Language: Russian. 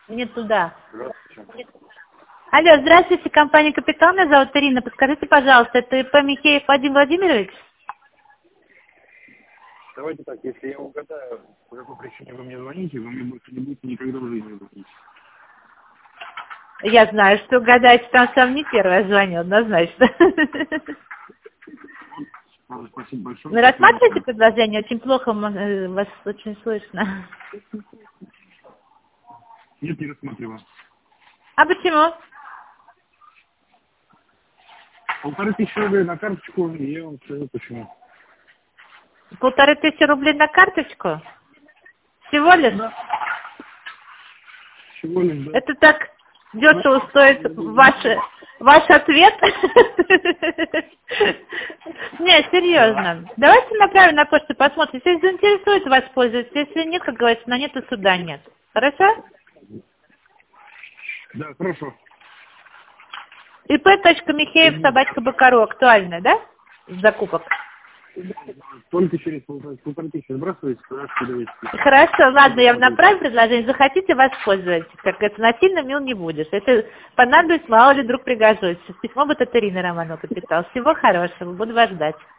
Мне туда. Здравствуйте. Алло, здравствуйте, компания «Капитал», меня зовут Ирина. Подскажите, пожалуйста, это ИП Михеев Вадим Владимирович? Давайте так, если я угадаю, по какой причине вы мне звоните, вы мне больше не будете никогда в жизни звонить. Я знаю, что угадаете, там сам не первый звонил, однозначно. Спасибо большое. Вы рассматриваете предложение? Очень плохо вас очень слышно. Нет, не рассматриваю. А почему? 1500 рублей на карточку, и я вам скажу почему. 1500 рублей на карточку? Всего лишь? Да. Всего лишь, да. Это так дешево стоит ваш ответ? Не, серьезно. Давайте направим на почту, посмотрим. Если заинтересует, воспользуйтесь. Если нет, как говорится, на нет и суда нет. Хорошо? Да, хорошо. ip.михеев@б.ру. Актуально, да? Закупок. Только через 1500 сбрасываете, куда давайте. Хорошо, ладно, я вам направлю предложение. Захотите, воспользуйтесь. Как говорится, насильно мил не будешь. Если понадобится, мало ли вдруг пригожусь. Письмо будет от Ирины Романова «Капитал». Всего хорошего. Буду вас ждать.